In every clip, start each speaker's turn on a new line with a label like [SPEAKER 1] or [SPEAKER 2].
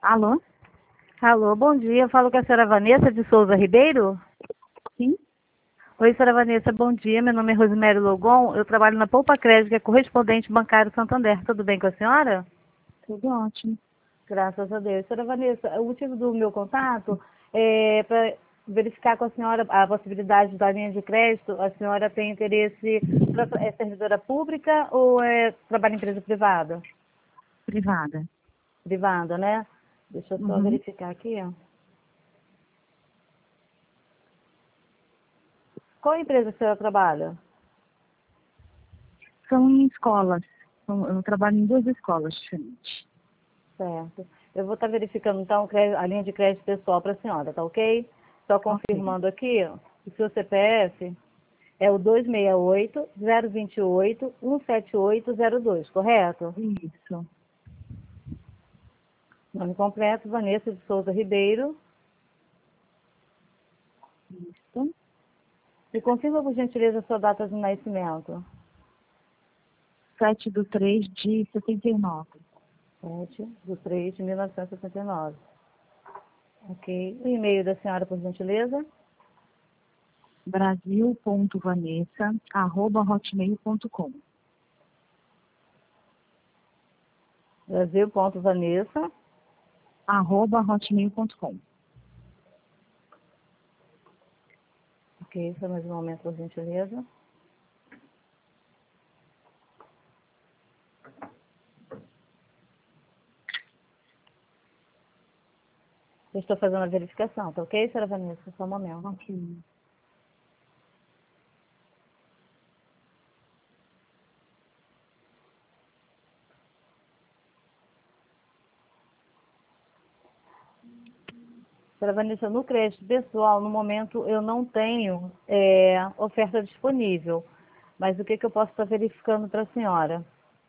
[SPEAKER 1] Alô?
[SPEAKER 2] Alô, bom dia. Eu falo com a senhora Vanessa de Souza Ribeiro.
[SPEAKER 1] Sim?
[SPEAKER 2] Oi, senhora Vanessa, bom dia. Meu nome é Rosemary Logon. Eu trabalho na Poupa Crédito, que é correspondente bancário Santander. Tudo bem com a senhora?
[SPEAKER 1] Tudo ótimo.
[SPEAKER 2] Graças a Deus. Senhora Vanessa, o motivo do meu contato é para verificar com a senhora a possibilidade da linha de crédito. A senhora tem interesse, é servidora pública ou trabalha em empresa privada?
[SPEAKER 1] Privada.
[SPEAKER 2] Privada, né? Deixa eu só
[SPEAKER 1] Uhum.
[SPEAKER 2] verificar aqui, ó. Qual empresa a senhora trabalha?
[SPEAKER 1] São em escolas. Eu trabalho em duas escolas diferentes.
[SPEAKER 2] Certo. Eu vou estar verificando, então, a linha de crédito pessoal para a senhora, tá ok? Só
[SPEAKER 1] Ok.
[SPEAKER 2] confirmando aqui, ó, o seu CPF é o 268-028-17802, correto?
[SPEAKER 1] Isso.
[SPEAKER 2] Nome completo, Vanessa de Souza Ribeiro.
[SPEAKER 1] Isso.
[SPEAKER 2] E confirma, por gentileza, a sua data de nascimento.
[SPEAKER 1] 7/3/79.
[SPEAKER 2] 7/3/1969. Ok. O e-mail da senhora, por gentileza?
[SPEAKER 1] Brasil.vanessa@hotmail.com.
[SPEAKER 2] Brasil.vanessa.
[SPEAKER 1] @hotmail.com.
[SPEAKER 2] Ok, só mais um momento, por gentileza. Eu estou fazendo a verificação, tá ok, senhora Vanessa? Só um momento.
[SPEAKER 1] Ok.
[SPEAKER 2] Senhora Vanessa, no crédito pessoal, no momento, eu não tenho oferta disponível. Mas o que, que eu posso estar verificando para a senhora?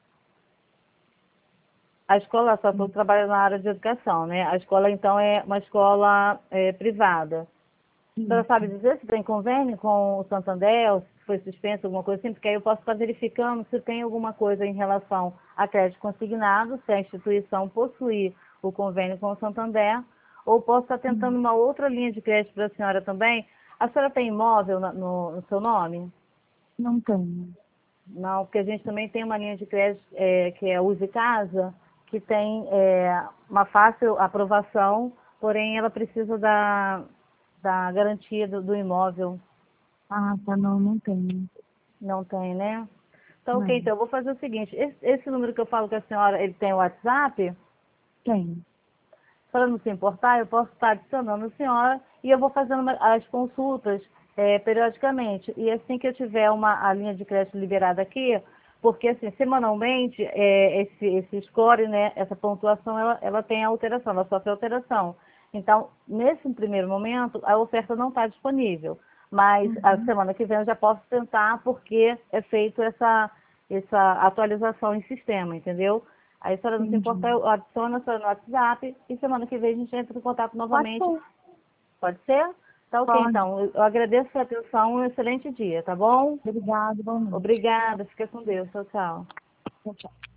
[SPEAKER 2] A escola, só estou trabalhando na área de educação, né? A escola, então, é uma escola privada. A senhora sabe
[SPEAKER 1] Isso.
[SPEAKER 2] dizer se tem convênio com o Santander, ou se foi suspenso, alguma coisa assim? Porque aí eu posso estar verificando se tem alguma coisa em relação a crédito consignado, se a instituição possuir o convênio com o Santander, ou posso estar tentando uma outra linha de crédito para a senhora também. A senhora tem imóvel no seu nome?
[SPEAKER 1] Não tenho.
[SPEAKER 2] Não, porque a gente também tem uma linha de crédito que é Use Casa, que tem uma fácil aprovação, porém ela precisa da garantia do imóvel.
[SPEAKER 1] Ah, tá. Não tenho.
[SPEAKER 2] Não tem, né? Então, ok,
[SPEAKER 1] Não.
[SPEAKER 2] então eu vou fazer o seguinte, esse número que eu falo com a senhora, ele tem o WhatsApp?
[SPEAKER 1] Tenho.
[SPEAKER 2] Para não se importar, eu posso estar adicionando a senhora e eu vou fazendo as consultas periodicamente. E assim que eu tiver a linha de crédito liberada aqui, porque assim, semanalmente, esse score, né, essa pontuação, ela tem alteração, ela sofre alteração. Então, nesse primeiro momento, a oferta não está disponível. Mas a
[SPEAKER 1] Uhum.
[SPEAKER 2] semana que vem eu já posso tentar, porque é feito essa atualização em sistema, entendeu? Aí a senhora não se importa,
[SPEAKER 1] Entendi.
[SPEAKER 2] eu adiciono a senhora no WhatsApp e semana que vem a gente entra em contato
[SPEAKER 1] Pode
[SPEAKER 2] novamente.
[SPEAKER 1] ser.
[SPEAKER 2] Pode ser? Tá ok,
[SPEAKER 1] Pode.
[SPEAKER 2] então. Eu agradeço a sua atenção, um excelente dia, tá bom?
[SPEAKER 1] Obrigada, igualmente.
[SPEAKER 2] Obrigada, fica com Deus. Tchau, tchau.
[SPEAKER 1] Tchau, tchau.